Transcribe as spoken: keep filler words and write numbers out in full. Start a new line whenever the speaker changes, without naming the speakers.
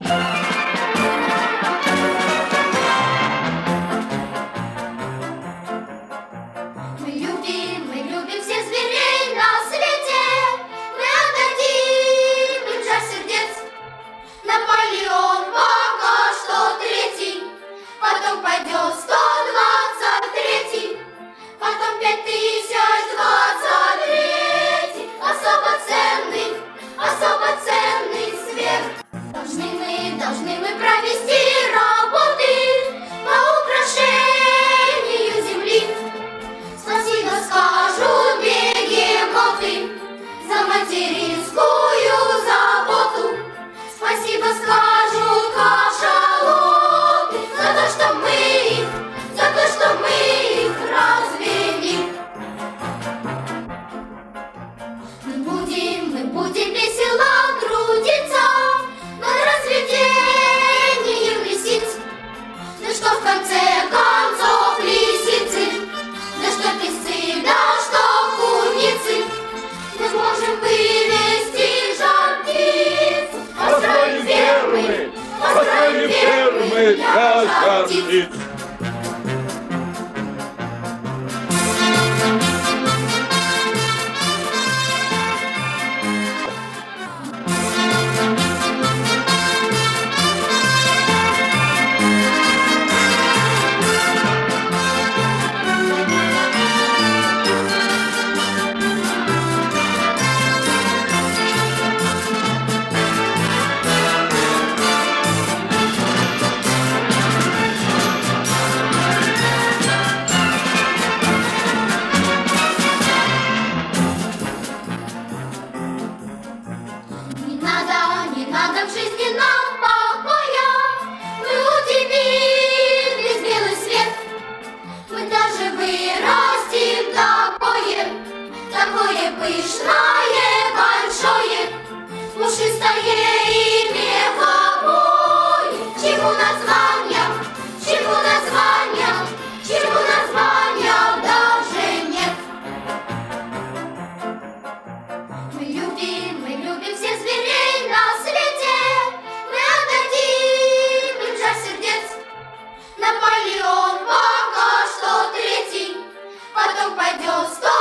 Мы любим, мы любим всех зверей на свете. Мы отдадим им жар сердец. Наполеон пока что третий, потом пойдет сто двадцать третий, потом пять тысяч двадцать третий. Особо ценный, особо ценный свет. Должны мы, должны мы провести работы по украшению земли. Спасибо скажут бегемоты за материнскую заботу. Спасибо скажут кашалоты за то, что мы их, за то, что мы их развели. Мы будем, мы будем весело трудиться над разведением лисиц. Да что в конце концов лисицы, да что песцы, да что куницы, мы можем вывести жар птиц. Построим фермы, построим фермы для жар птиц. Не надо, не надо в жизни нам покоя. Мы удивились белый свет. Мы даже вырастим такое, такое пышное, большое, пушистое и меховое. Чему названия, чему названия, чему названия даже нет. Мы любим, мы любим всех зверей на свете. Мы отдадим им жар сердец. Наполеон пока что третий, потом пойдет сто